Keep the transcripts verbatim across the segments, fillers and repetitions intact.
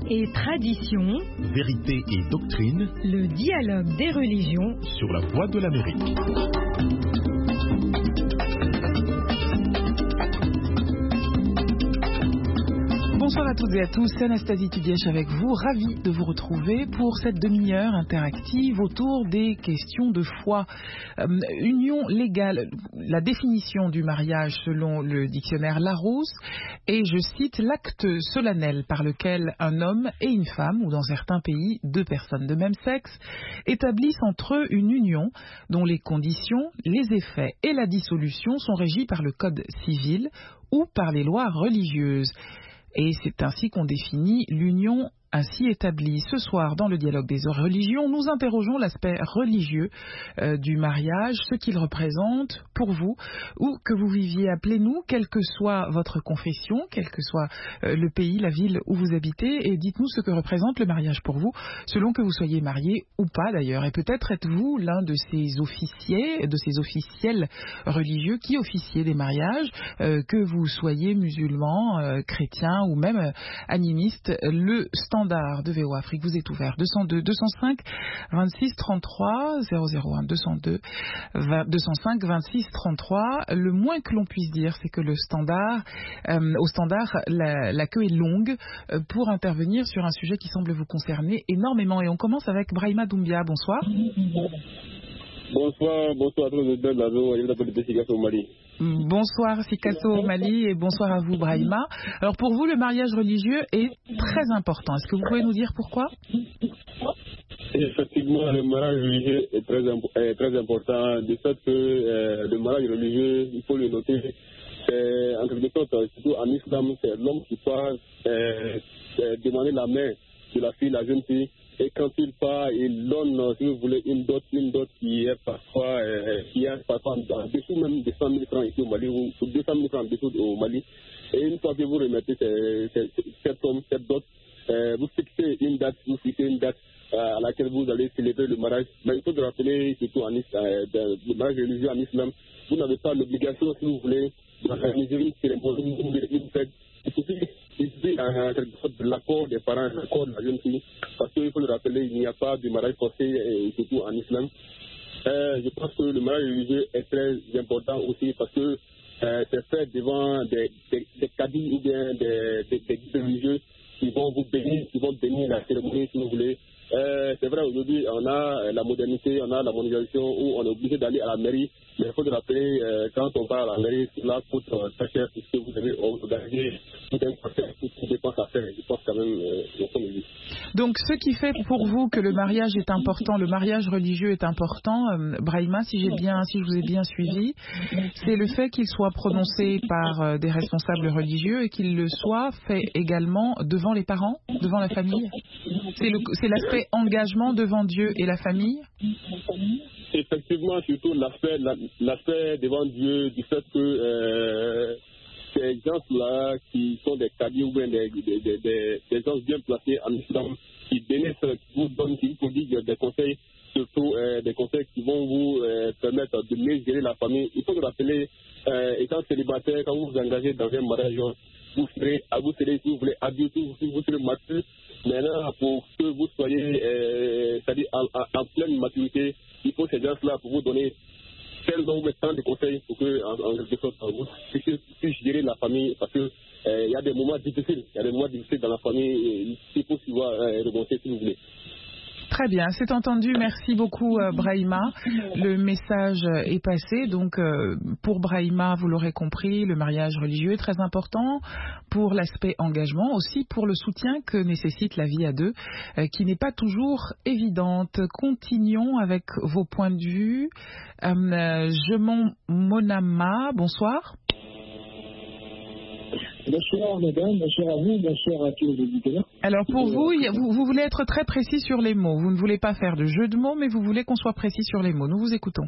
et tradition, vérité et doctrine, le dialogue des religions sur la voie de l'Amérique. Bonsoir à toutes et à tous, c'est Anastasie Tudièche avec vous, ravie de vous retrouver pour cette demi-heure interactive autour des questions de foi. Euh, union légale, la définition du mariage selon le dictionnaire Larousse est, je cite, l'acte solennel par lequel un homme et une femme, ou dans certains pays, deux personnes de même sexe, établissent entre eux une union dont les conditions, les effets et la dissolution sont régis par le code civil ou par les lois religieuses. Et c'est ainsi qu'on définit l'union ainsi établie. Ce soir, dans le dialogue des religions, nous interrogeons l'aspect religieux euh, du mariage, ce qu'il représente pour vous, ou que vous viviez, appelez-nous, quelle que soit votre confession, quel que soit euh, le pays, la ville où vous habitez, et dites-nous ce que représente le mariage pour vous, selon que vous soyez marié ou pas d'ailleurs. Et peut-être êtes-vous l'un de ces officiers, de ces officiels religieux qui officiez des mariages, euh, que vous soyez musulman, euh, chrétien ou même euh, animiste. Le standard de V O Afrique vous est ouvert. deux cent deux deux cent cinq vingt-six trente-trois zéro zéro un deux cent deux deux cent cinq vingt-six trente-trois. Le moins que l'on puisse dire, c'est que le standard, euh, au standard, la, la queue est longue euh, pour intervenir sur un sujet qui semble vous concerner énormément. Et on commence avec Brahima Doumbia. Bonsoir. Bonsoir, bonsoir à tous les auditeurs de la zone de la politique Sikasso au Mali. Bonsoir Sikasso au Mali et bonsoir à vous Brahima. Alors pour vous, le mariage religieux est très important. Est-ce que vous pouvez nous dire pourquoi ? Effectivement, le mariage religieux est très, est très important. Du fait que euh, le mariage religieux, il faut le noter, c'est en quelque sorte, surtout en islam, c'est l'homme qui part euh, euh, demander la main de la fille, la jeune fille. Et quand il part, il donne, si vous voulez, une dot, une dot qui est parfois, euh, qui est parfois en dessous même de cent mille francs ici au Mali, ou deux cent mille francs en dessous au Mali. Et une fois que vous remettez cette, cette somme, cette dot, euh, vous fixez une date, vous fixez une date euh, à laquelle vous allez célébrer le mariage. Mais il faut se rappeler, surtout en islam, euh, le mariage religieux en islam, vous n'avez pas l'obligation, si vous voulez, d'organiser une cérémonie, une fête. Il suffit, il suffit euh, de l'accord des parents, l'accord de la jeune fille, parce qu'il faut le rappeler, il n'y a pas de mariage forcé, et surtout en islam. Euh, je pense que le mariage religieux est très important aussi parce que euh, c'est fait devant des, des, des cadis ou bien des, des, des guides religieux qui vont vous bénir, qui vont bénir la cérémonie si vous voulez. Euh, c'est vrai, aujourd'hui, on a la modernité, on a la mondialisation où on est obligé d'aller à la mairie. Mais il faut se rappeler, euh, quand on va à la mairie, cela coûte euh, très cher puisque vous devez organiser tout un procès, toutes les dépenses à faire. Je pense quand même, euh, qu'on le dit. Donc, ce qui fait pour vous que le mariage est important, le mariage religieux est important, euh, Brahima, si j'ai bien, si je vous ai bien suivi, c'est le fait qu'il soit prononcé par euh, des responsables religieux et qu'il le soit fait également devant les parents, devant la famille. C'est, le, c'est l'aspect engagement devant Dieu et la famille. Effectivement, surtout l'aspect, l'aspect devant Dieu, du fait que euh, ces gens-là qui sont des cadis ou bien des, des, des, des, des gens bien placés en islam, qui bénissent, qui vous donnent, qui vous prodiguent des conseils, surtout euh, des conseils qui vont vous euh, permettre de mieux gérer la famille. Il faut se rappeler, euh, étant célibataire, quand vous vous engagez dans un mariage, vous serez, vous serez, si vous voulez, adulte, vous serez mature. Maintenant, pour que vous soyez, euh, c'est-à-dire en, en, en pleine maturité, il faut ces gens-là pour vous donner tel nombre de temps de conseils pour que, en, en quelque sorte, vous puissiez, puissiez gérer la famille, parce que il euh, y a des moments difficiles, il y a des moments difficiles dans la famille, il faut pouvoir euh, remonter si vous voulez. Très bien, c'est entendu. Merci beaucoup, euh, Brahima. Le message est passé. Donc, euh, pour Brahima, vous l'aurez compris, le mariage religieux est très important pour l'aspect engagement, aussi pour le soutien que nécessite la vie à deux, euh, qui n'est pas toujours évidente. Continuons avec vos points de vue. Euh, je m'en Monama, bonsoir. Bonsoir madame, bonsoir à vous, bonsoir à tous les auditeurs. Alors pour vous, vous, vous voulez être très précis sur les mots. Vous ne voulez pas faire de jeu de mots, mais vous voulez qu'on soit précis sur les mots. Nous vous écoutons.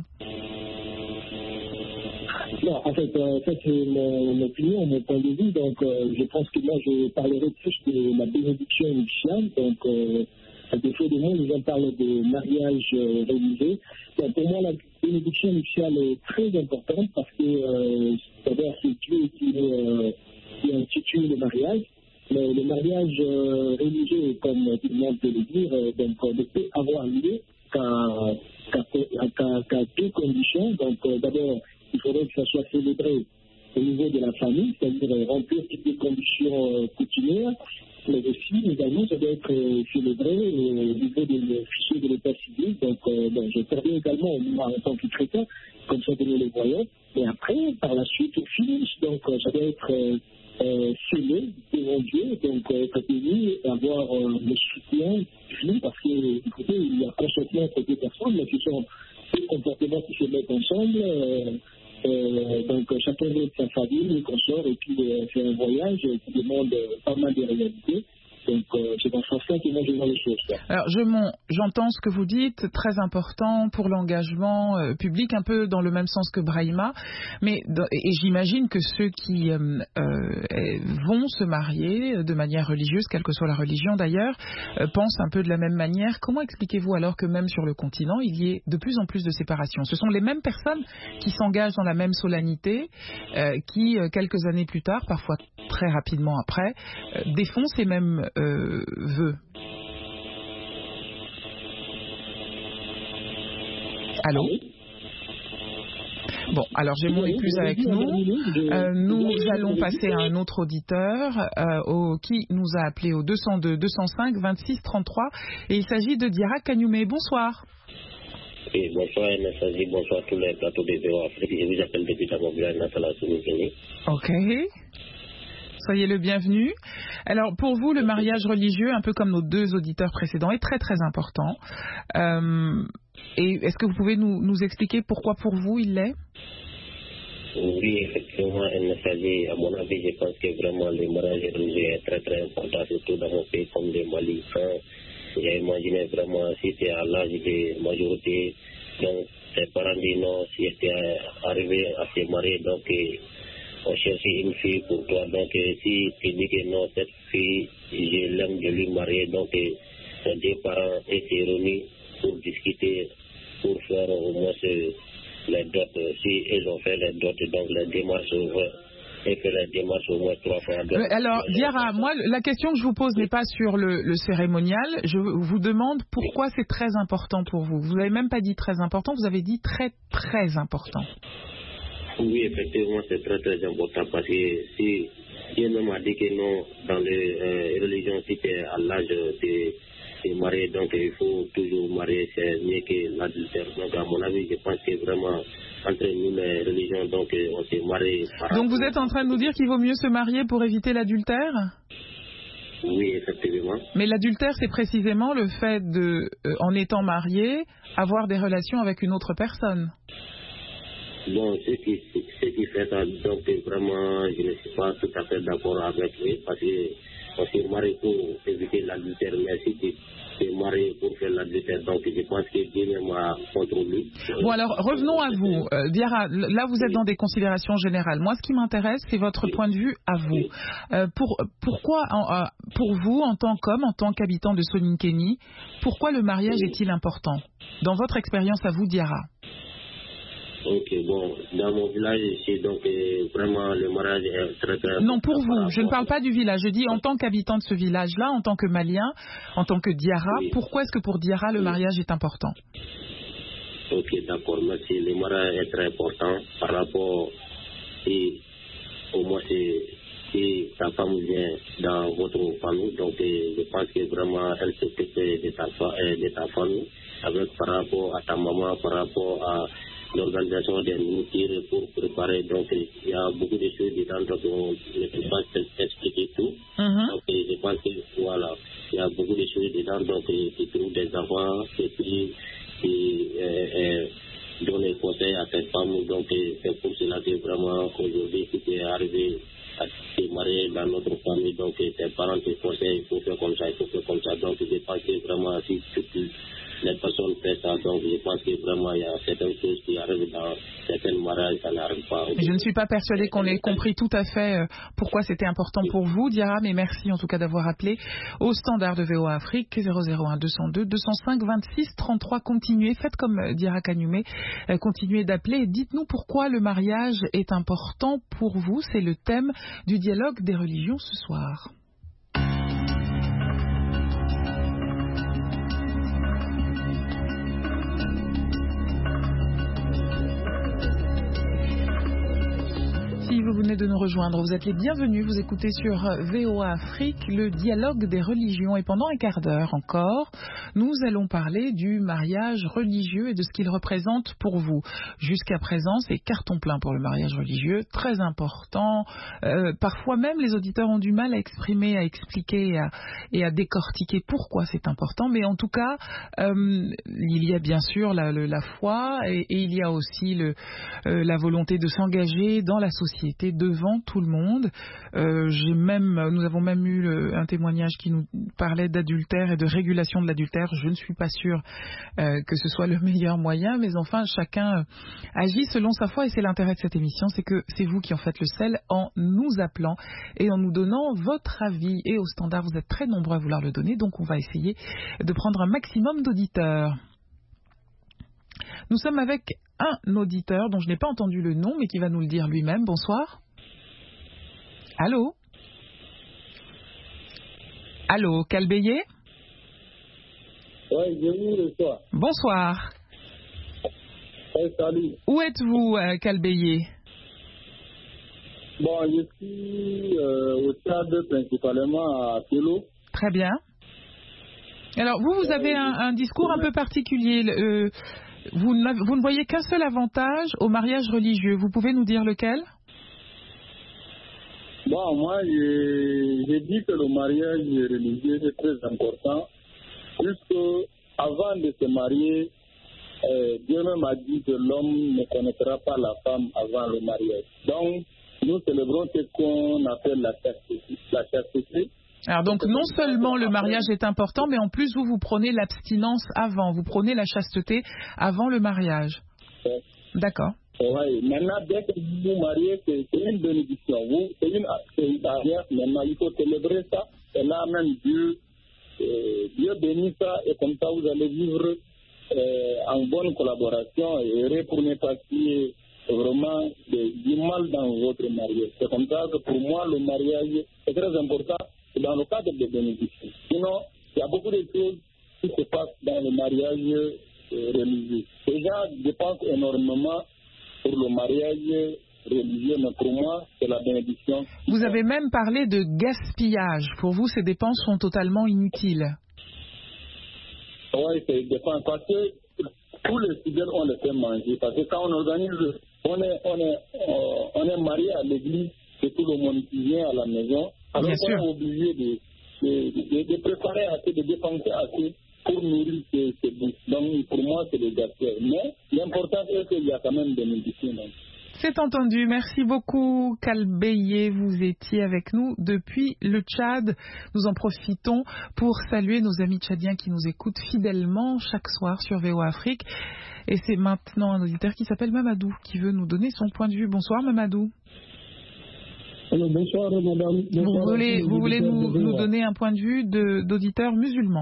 Non, en fait, euh, ça c'est mon, mon opinion, mon point de vue. Donc euh, je pense que moi je parlerai plus de la bénédiction nuptiale. Donc euh, à défaut de moi, les gens parlent de mariage euh, religieux. Donc, pour moi, la bénédiction nuptiale est très importante parce que euh, d'abord c'est Dieu qui est... Euh, qui institue le mariage, mais le, le mariage euh, religieux, comme tout le monde peut le dire, euh, donc, euh, ne peut avoir lieu qu'à, qu'à, qu'à, qu'à deux conditions. Donc, euh, d'abord, il faudrait que ça soit célébré au niveau de la famille, c'est-à-dire euh, remplir toutes les conditions euh, coutumières, mais aussi, également, ça doit être euh, célébré euh, au niveau des fichiers de l'état civil. Donc, euh, bon, j'interviens également, moi, en tant que chrétien, comme ça que nous les voyons. Et après, par la suite, finish. Donc, euh, ça doit être euh, euh, scellé devant Dieu, donc euh, être béni, avoir euh, le soutien, parce que, écoutez, il y a consentement entre deux personnes, mais qui sont deux comportements qui se mettent ensemble. Euh, euh, donc, chacun veut de sa famille, les consorts, et puis euh, c'est un voyage qui demande euh, pas mal de réalités. Donc, euh, c'est dans ce sens que moi je vois les choses. Quoi. Alors, je m'en, j'entends ce que vous dites, très important pour l'engagement euh, public, un peu dans le même sens que Brahima, mais et j'imagine que ceux qui euh, euh, vont se marier de manière religieuse, quelle que soit la religion d'ailleurs, euh, pensent un peu de la même manière. Comment expliquez-vous alors que même sur le continent, il y ait de plus en plus de séparations? Ce sont les mêmes personnes qui s'engagent dans la même solennité, euh, qui, euh, quelques années plus tard, parfois très rapidement après, euh, défont ces mêmes euh, vœux. Allô? Bon, alors j'ai mon épouse avec nous. Euh, nous allons passer à un autre auditeur euh, au, qui nous a appelé au deux zéro deux, deux zéro cinq, vingt-six trente-trois et il s'agit de Diarra Kagnoumé. Bonsoir. Oui, bonsoir N S A Z, bonsoir tous les plateaux de V O Afrique. Je vous appelle depuis Tamobila, Natala Soumoukini. Ok. Soyez le bienvenu. Alors, pour vous, le mariage religieux, un peu comme nos deux auditeurs précédents, est très très important. Euh, et est-ce que vous pouvez nous, nous expliquer pourquoi pour vous il l'est? Oui, effectivement, N S A Z, à mon avis, je pense que vraiment le mariage religieux est très très important, surtout dans mon pays comme le Mali. Quand j'ai imaginé vraiment si c'est à l'âge de majorité, donc ses parents disent non, si était arrivé à se marier, donc on cherche une fille pour toi. Donc, si tu dis que non, cette fille, je l'aime de lui marier, donc les deux parents étaient réunis pour discuter, pour faire au moins les dots. Si ils ont fait les dots, donc les démarches ouvertes. Et fait les démarches au moins trois fois. Donc, alors, Diarra, moi, la question que je vous pose n'est pas sur le, le cérémonial. Je vous demande pourquoi c'est très important pour vous. Vous n'avez même pas dit très important, vous avez dit très, très important. Oui, effectivement, c'est très très important parce que si Dieu même a dit que non, dans les euh, religions, si tu es à l'âge de, de marier, donc il faut toujours marier, c'est mieux que l'adultère. Donc, à mon avis, je pense que vraiment, entre nous, les religions, donc on s'est marié. Donc, vous êtes en train de nous dire qu'il vaut mieux se marier pour éviter l'adultère? Oui, effectivement. Mais l'adultère, c'est précisément le fait de, euh, en étant marié, avoir des relations avec une autre personne. Bon, ce qui, ce qui fait ça, donc vraiment, je ne suis pas tout à fait d'accord avec lui, parce qu'on s'est marié pour éviter l'adultère, mais si tu t'es marié pour faire l'adultère, donc je pense que Dieu même a contre lui. Bon, alors revenons à vous. Euh, Diarra, là vous êtes dans des considérations générales. Moi, ce qui m'intéresse, c'est votre point de vue à vous. Euh, pour, pourquoi, en, euh, pour vous, en tant qu'homme, en tant qu'habitant de Soninkény, pourquoi le mariage est-il important? Dans votre expérience à vous, Diarra? Ok, bon, dans mon village ici, donc euh, vraiment le mariage est très très... Non, pour vous, je ne parle pas du village, je dis en tant qu'habitant de ce village-là, en tant que Malien, en tant que Diarra, oui. Pourquoi est-ce que pour Diarra le mariage est important? Ok, d'accord, merci. Le mariage est très important par rapport, si au moins si ta femme vient dans votre famille, donc euh, je pense que vraiment elle s'occupe de ta, de ta famille, avec par rapport à ta maman, par rapport à l'organisation des nourritures pour préparer. Donc, il y a beaucoup de choses dedans, donc on ne peut pas expliquer tout. Mm-hmm. Donc, je pense que, voilà, il y a beaucoup de choses dedans, donc qui trouvent des enfants, et puis qui euh, euh, donnent des conseils à cette femme. Donc, c'est pour cela que vraiment, aujourd'hui, si tu es arrivé à te marier dans notre famille, donc tes parents te conseillent, il faut faire comme ça, il faut faire comme ça. Donc, je pense que vraiment, si tu les personnes font ça, donc je pense que vraiment il y a certaines choses qui arrivent dans certains mariages, ça n'arrive pas. Je ne suis pas persuadée qu'on ait compris tout à fait pourquoi c'était important pour vous, Diarra, mais merci en tout cas d'avoir appelé au standard de V O A Afrique zéro zéro un deux zéro deux deux zéro cinq vingt-six trente-trois. Continuez, faites comme Diarra Kagnoumé, continuez d'appeler. Dites-nous pourquoi le mariage est important pour vous. C'est le thème du dialogue des religions ce soir. vous venez de nous rejoindre, vous êtes les bienvenus. Vous écoutez sur V O A Afrique le dialogue des religions. Et pendant un quart d'heure encore, nous allons parler du mariage religieux et de ce qu'il représente pour vous. Jusqu'à présent, c'est carton plein pour le mariage religieux, très important. Euh, parfois même, les auditeurs ont du mal à exprimer, à expliquer et à, et à décortiquer pourquoi c'est important. Mais en tout cas, euh, il y a bien sûr la, le, la foi et, et il y a aussi le, euh, la volonté de s'engager dans la société devant tout le monde. Euh, j'ai même, nous avons même eu le, un témoignage qui nous parlait d'adultère et de régulation de l'adultère. Je ne suis pas sûre euh, que ce soit le meilleur moyen, mais enfin chacun agit selon sa foi et c'est l'intérêt de cette émission, c'est que c'est vous qui en faites le sel en nous appelant et en nous donnant votre avis. Et au standard, vous êtes très nombreux à vouloir le donner, donc on va essayer de prendre un maximum d'auditeurs. Nous sommes avec un auditeur dont je n'ai pas entendu le nom, mais qui va nous le dire lui-même. Bonsoir. Allô? Allô, Calbeye? Oui, je vous reçois. Bonsoir. Oui, salut. Où êtes-vous, euh, Calbeye? Bon, je suis euh, au Tchad, principalement à Télo. Très bien. Alors, vous, vous avez un, un discours un peu particulier. Euh, vous, vous ne voyez qu'un seul avantage au mariage religieux. Vous pouvez nous dire lequel? Bon, moi, j'ai dit que le mariage religieux est très important, puisque avant de se marier, euh, Dieu même a dit que l'homme ne connaîtra pas la femme avant le mariage. Donc, nous célébrons ce qu'on appelle la chasteté. La chasteté. Alors donc non seulement le mariage est important, mais en plus vous vous prenez l'abstinence avant, vous prenez la chasteté avant le mariage. Ouais. D'accord. Oui, maintenant dès que vous vous mariez, c'est une bénédiction. Vous, c'est une, une alliance, maintenant il faut célébrer ça. Et là même Dieu, euh, Dieu bénit ça et comme ça vous allez vivre euh, en bonne collaboration et heureux pour ne pas qu'il y ait vraiment de, du mal dans votre mariage. C'est comme ça que pour moi le mariage est très important. Dans le cadre des bénédictions. Sinon, il y a beaucoup de choses qui se passent dans le mariage euh, religieux. Les gens dépensent énormément pour le mariage religieux, mais pour moi, c'est la bénédiction. Vous avez même parlé de gaspillage. Pour vous, ces dépenses sont totalement inutiles. Oui, c'est des dépenses parce que tous les fidèles, on les fait manger. Parce que quand on organise, on est, on est, on est marié à l'église, c'est tout le monde qui vient à la maison. Alors Bien on sûr. est obligé de, de, de, de préparer assez, de dépenser assez pour nourrir ces, ces bouches. Donc pour moi, c'est le gaspillage. Mais l'important est qu'il y a quand même des médecines. C'est entendu. Merci beaucoup, Calbeye. Vous étiez avec nous depuis le Tchad. Nous en profitons pour saluer nos amis tchadiens qui nous écoutent fidèlement chaque soir sur V O A Afrique. Et c'est maintenant un auditeur qui s'appelle Mamadou qui veut nous donner son point de vue. Bonsoir, Mamadou. Alors, bonsoir, madame. Bonsoir, vous voulez, vous voulez nous, de nous donner un point de vue de, d'auditeur musulman?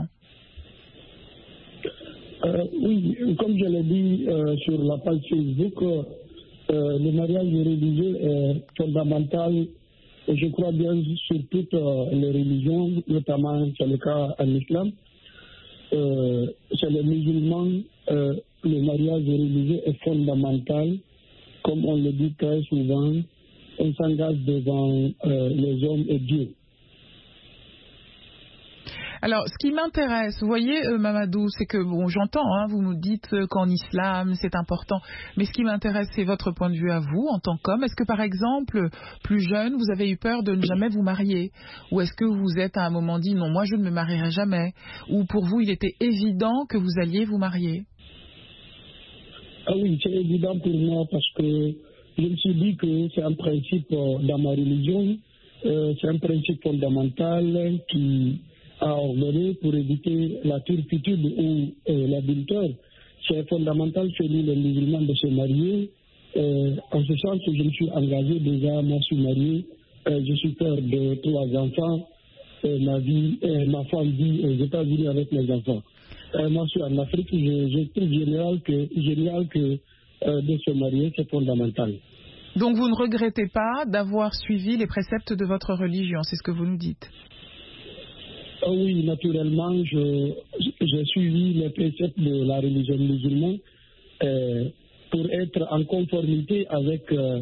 euh, Oui, comme je l'ai dit euh, sur la page Facebook, euh, le mariage religieux est fondamental, et je crois bien sur toutes euh, les religions, notamment c'est le cas en islam. Euh, chez les musulmans, euh, le mariage religieux est fondamental, comme on le dit très souvent. On s'engage devant euh, les hommes et Dieu. Alors, ce qui m'intéresse, vous voyez, euh, Mamadou, c'est que, bon, j'entends, hein, vous nous dites euh, qu'en islam, c'est important, mais ce qui m'intéresse, c'est votre point de vue à vous, en tant qu'homme. Est-ce que, par exemple, plus jeune, vous avez eu peur de ne jamais vous marier? Ou est-ce que vous êtes à un moment dit, non, moi, je ne me marierai jamais? Ou pour vous, il était évident que vous alliez vous marier? Ah oui, c'est évident pour moi parce que je me suis dit que c'est un principe euh, dans ma religion, euh, c'est un principe fondamental qui a ordonné pour éviter la turpitude ou euh, l'adultère. C'est fondamental chez nous les musulmans de se marier. Euh, en ce sens, je me suis engagé déjà, moi je suis marié, euh, je suis père de trois enfants, euh, ma, vie, euh, ma femme vit aux États-Unis avec mes enfants. Euh, moi je suis en Afrique, je, je trouve génial que, génial que euh, de se marier, c'est fondamental. Donc vous ne regrettez pas d'avoir suivi les préceptes de votre religion, c'est ce que vous nous dites? Oh oui, naturellement, je, j'ai suivi les préceptes de la religion musulmane euh, pour être en conformité avec euh,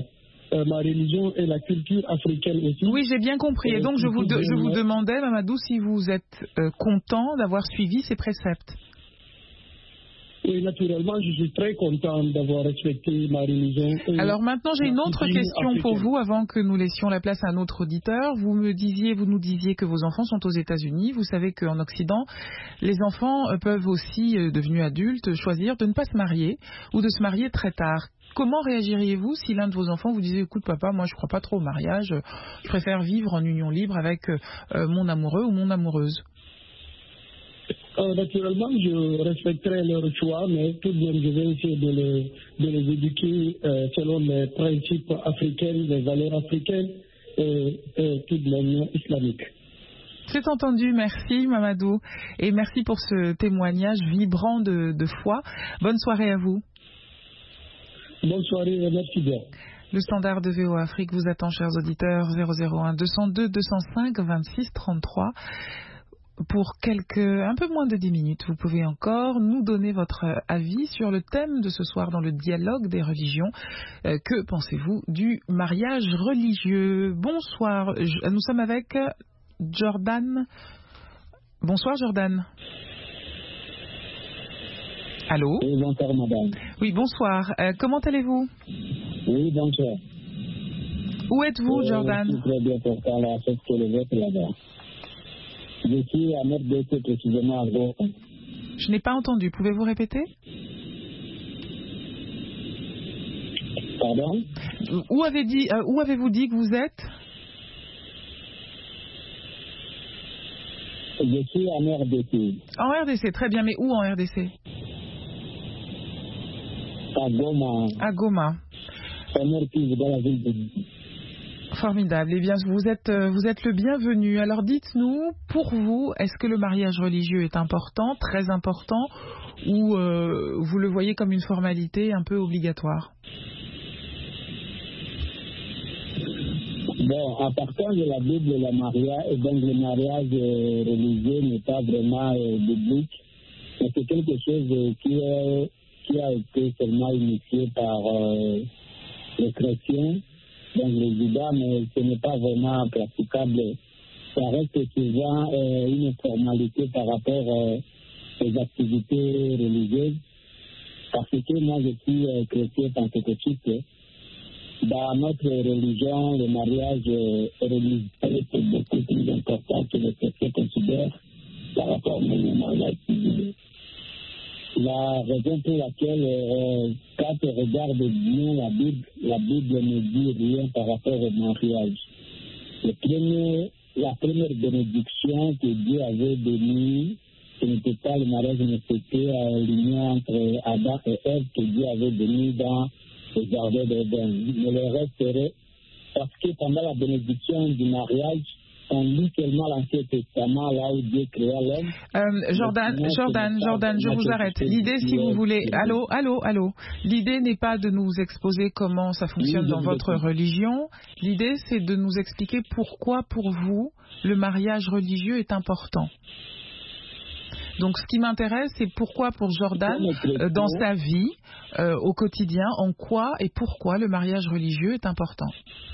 euh, ma religion et la culture africaine aussi. Oui, j'ai bien compris. Et donc, je vous, de, je vous demandais, Mamadou, si vous êtes euh, content d'avoir suivi ces préceptes. Oui, naturellement, je suis très content d'avoir respecté ma religion. Alors maintenant, j'ai une autre question africaine. Pour vous, avant que nous laissions la place à un autre auditeur. Vous me disiez, vous nous disiez que vos enfants sont aux États-Unis. Vous savez qu'en Occident, les enfants peuvent aussi, euh, devenus adultes, choisir de ne pas se marier ou de se marier très tard. Comment réagiriez-vous si l'un de vos enfants vous disait, écoute papa, moi je ne crois pas trop au mariage, je préfère vivre en union libre avec euh, mon amoureux ou mon amoureuse? Euh, naturellement, je respecterai leur choix, mais tout de même, je vais essayer de les, de les éduquer euh, selon les principes africains, les valeurs africaines et, et toute l'union islamique. C'est entendu, merci Mamadou, et merci pour ce témoignage vibrant de, de foi. Bonne soirée à vous. Bonne soirée et merci bien. Le standard de V O Afrique vous attend, chers auditeurs, zéro zéro un deux zéro deux deux zéro cinq vingt-six trente-trois. Pour quelques, un peu moins de dix minutes, vous pouvez encore nous donner votre avis sur le thème de ce soir dans le dialogue des religions. Euh, que pensez-vous du mariage religieux? Bonsoir, je, nous sommes avec Jordan. Bonsoir Jordan. Allô? Oui, bonsoir madame. Oui, bonsoir. Euh, comment allez-vous? Oui, bonsoir. Où êtes-vous, euh, Jordan? Je suis très bien portant la fête que le vote là-bas. Je suis à R D C précisément à Goma. Je n'ai pas entendu. Pouvez-vous répéter? Pardon? Où, avez dit, euh, où avez-vous dit que vous êtes? Je suis en R D C. En R D C, très bien. Mais où en R D C? À Goma. À Goma. Dans la ville de... Formidable. Eh bien, vous êtes, vous êtes le bienvenu. Alors, dites-nous, pour vous, est-ce que le mariage religieux est important, très important, ou euh, vous le voyez comme une formalité un peu obligatoire? Bon, à partir de la Bible, le mariage, et donc le mariage euh, religieux n'est pas vraiment euh, biblique, mais c'est quelque chose euh, qui, est, qui a été seulement initié par euh, les chrétiens. Donc les judas, mais ce n'est pas vraiment praticable. Ça reste souvent euh, une formalité par rapport euh, aux activités religieuses. Parce que moi, je suis euh, chrétien pentecôtiste. Dans notre religion, le mariage euh, religieux est beaucoup plus important que les chrétiens considèrent par rapport au mariage civil. La raison pour laquelle, euh, quand on regarde bien la Bible, la Bible ne dit rien par rapport au mariage. Le premier, la première bénédiction que Dieu avait donnée, ce n'était pas le mariage, mais c'était euh, l'union entre Adam et Ève que Dieu avait donnée dans le jardin d'Éden. Mais le reste serait, parce que pendant la bénédiction du mariage, on lit tellement l'Ancien Testament, là où Dieu créa l'homme. Euh, Jordan, Jordan, Jordan, je vous arrête. L'idée, si vous voulez... Allô, allô, allô. L'idée n'est pas de nous exposer comment ça fonctionne dans votre religion. L'idée, c'est de nous expliquer pourquoi, pour vous, le mariage religieux est important. Donc, ce qui m'intéresse, c'est pourquoi, pour Jordan, euh, dans sa vie, euh, au quotidien, en quoi et pourquoi le mariage religieux est important.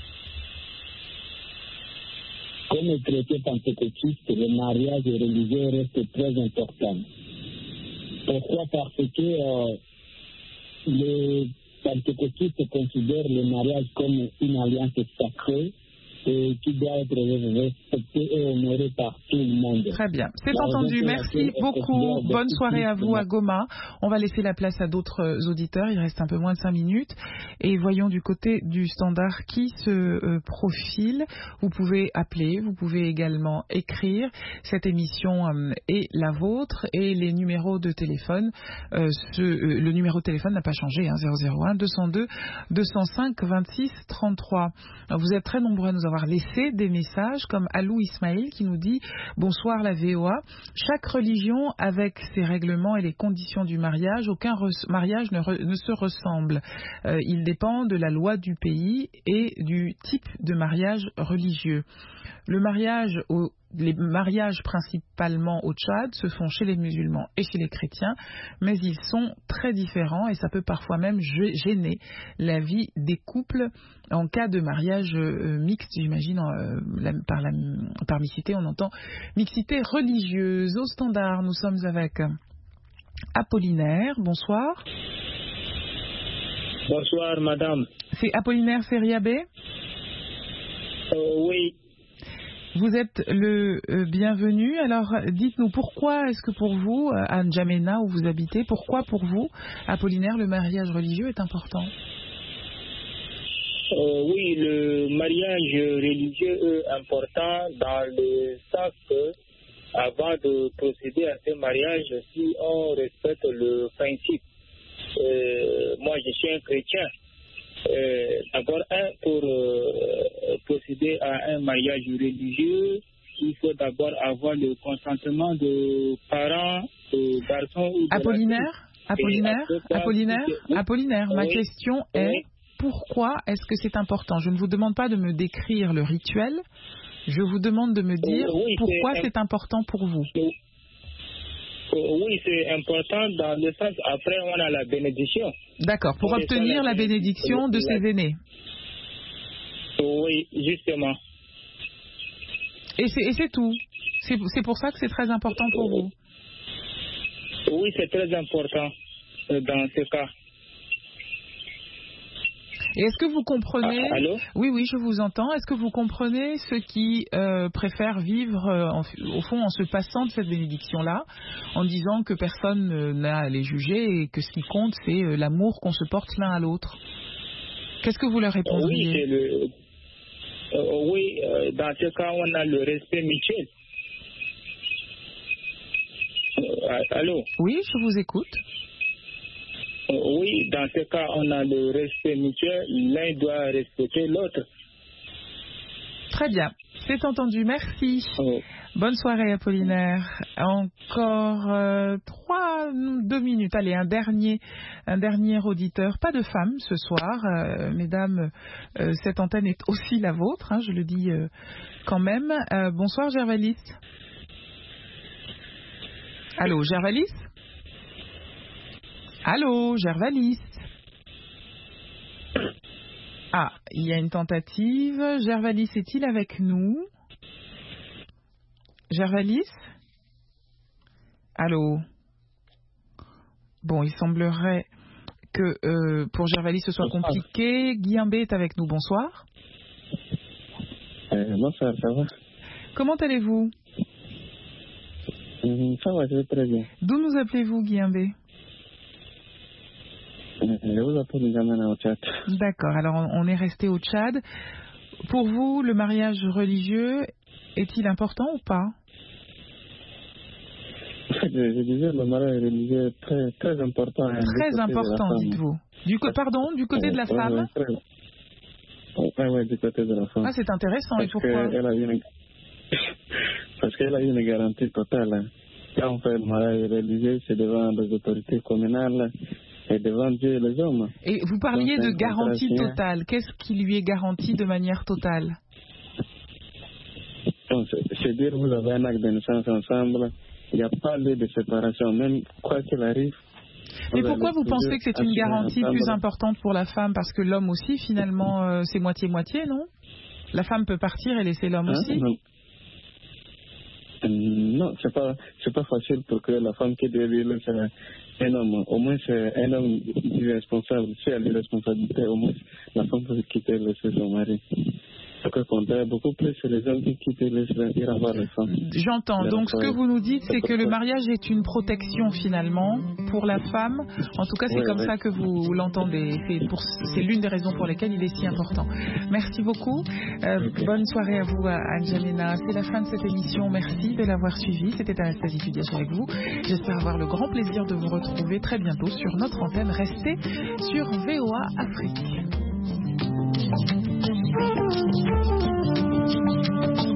Comme chrétien pentecôtiste, le mariage religieux reste très important. Pourquoi? Parce que euh, les pentecôtistes considèrent le mariage comme une alliance sacrée et qui doit être respectée et honorée par tout le monde. Très bien, c'est entendu. Merci beaucoup. Bonne soirée à vous à Goma. On va laisser la place à d'autres auditeurs. Il reste un peu moins de cinq minutes. Et voyons du côté du standard qui se euh, profile. Vous pouvez appeler, vous pouvez également écrire. Cette émission euh, est la vôtre et les numéros de téléphone. Euh, ce, euh, le numéro de téléphone n'a pas changé. Hein, zéro zéro un deux zéro deux deux zéro cinq vingt-six trente-trois. Alors, vous êtes très nombreux à nous avoir laissé des messages comme Alou Ismail qui nous dit « Bonsoir la V O A. Chaque religion avec ses règlements et les conditions du mariage, aucun mariage ne, re ne se ressemble. Euh, il dépend de la loi du pays et du type de mariage religieux. Le mariage au les mariages principalement au Tchad se font chez les musulmans et chez les chrétiens, mais ils sont très différents et ça peut parfois même gêner la vie des couples en cas de mariage euh, mixte, j'imagine, euh, la, par, la, par mixité, on entend mixité religieuse. Au standard, nous sommes avec Apollinaire. Bonsoir. Bonsoir, madame. C'est Apollinaire Seriabé? euh, Oui. Vous êtes le euh, bienvenu. Alors, dites-nous, pourquoi est-ce que pour vous, à N'Djamena, où vous habitez, pourquoi pour vous, Apollinaire, le mariage religieux est important? euh, Oui, le mariage religieux est important dans le sens que, avant de procéder à ce mariage, si on respecte le principe, euh, moi je suis un chrétien, euh, d'abord, un, pour euh, procéder à un mariage religieux, il faut d'abord avoir le consentement de parents, de garçons ou de Apollinaire, Apollinaire, cas, Apollinaire, oui. Apollinaire, ma Oui. question Oui. est, pourquoi est-ce que c'est important? Je ne vous demande pas de me décrire le rituel, je vous demande de me dire Oui, pourquoi c'est c'est important pour vous. Oui, c'est important dans le sens, après on a la bénédiction. D'accord, pour On obtenir reçoit la bénédiction de ses aînés. Oui, justement. Et c'est, et c'est tout. C'est, c'est pour ça que c'est très important pour vous. Oui, c'est très important euh, dans ce cas. Et est-ce que vous comprenez... Ah, allô? Oui, oui, je vous entends. Est-ce que vous comprenez ceux qui euh, préfèrent vivre, euh, en, au fond, en se passant de cette bénédiction-là, en disant que personne euh, n'a à les juger et que ce qui compte, c'est euh, l'amour qu'on se porte l'un à l'autre? Qu'est-ce que vous leur répondriez? Oui, c'est le... euh, oui euh, dans ce cas, on a le respect mutuel. Euh, allô? Oui, je vous écoute. Oui, dans ce cas, on a le respect mutuel. L'un doit respecter l'autre. Très bien. C'est entendu. Merci. Oh. Bonne soirée, Apollinaire. Encore euh, trois, deux minutes. Allez, un dernier, un dernier auditeur. Pas de femmes ce soir. Euh, mesdames, euh, cette antenne est aussi la vôtre. Hein, je le dis euh, quand même. Euh, bonsoir, Gervalis. Allô, Gervalis? Allô, Gervalis. Ah, il y a une tentative. Gervalis est-il avec nous? Gervalis? Allô? Bon, il semblerait que euh, pour Gervalis ce soit compliqué. Guillaume est avec nous. Bonsoir. Euh, bonsoir, ça va? Comment allez-vous? Mmh, ça va, je vais très bien. D'où nous appelez-vous, Guillaume? Je vous appelle N'Djamena au Tchad. D'accord, alors on est resté au Tchad. Pour vous, le mariage religieux est-il important ou pas? Je, je disais, le mariage religieux est très, très important. Hein, très important, dites-vous. Du co- pardon, du côté de la ouais, femme ouais, très... ouais, ouais, du côté de la femme. Ah, c'est intéressant, Parce et pourquoi? que elle a une... Parce qu'elle a une garantie totale. Hein. Quand on fait le mariage religieux, c'est devant les autorités communales et devant Dieu et les hommes. Et vous parliez Donc, de garantie signé. totale. Qu'est-ce qui lui est garanti de manière totale? Donc, c'est dire vous avez un acte de naissance ensemble, il n'y a pas lieu de séparation, même quoi qu'il arrive. Mais pourquoi vous pensez que c'est une garantie plus importante pour la femme? Parce que l'homme aussi, finalement, euh, c'est moitié-moitié, non? La femme peut partir et laisser l'homme hein? aussi? Non, non c'est pas, c'est pas facile pour que la femme qui devait laisser un homme. Au moins, c'est un homme irresponsable. Si elle est responsabilité, au moins, la femme peut quitter et laisser son mari. Au contraire, beaucoup plus, c'est les hommes qui quittent et laissent ir avoir les femmes. J'entends. Donc, ce que vous nous dites, c'est que le mariage est une protection, finalement, pour la femme. En tout cas, c'est oui, comme oui. ça que vous l'entendez. C'est, pour, c'est l'une des raisons pour lesquelles il est si important. Merci beaucoup. Euh, okay. Bonne soirée à vous, à N'Djamena. C'est la fin de cette émission. Merci de l'avoir suivi. C'était Anastasie Tudiach avec vous. J'espère avoir le grand plaisir de vous retrouver très bientôt sur notre antenne. Restez sur V O A Afrique.